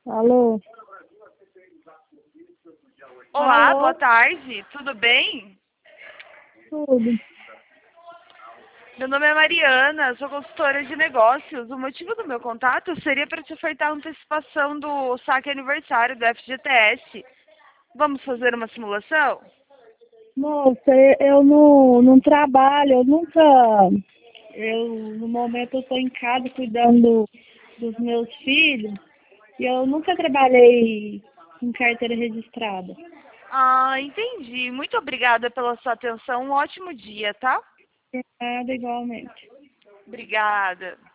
Alô? Olá, Alô? boa tarde, tudo bem? Tudo. Meu nome é Mariana, sou consultora de negócios. O motivo do meu contato seria para te ofertar a antecipação do saque aniversário do FGTS. Vamos fazer uma simulação? Moça, eu não trabalho, eu nunca. No momento, eu estou em casa cuidando dos meus filhos e eu nunca trabalhei em carteira registrada. Ah, entendi. Muito obrigada pela sua atenção. Um ótimo dia, tá? Nada igualmente. Obrigada.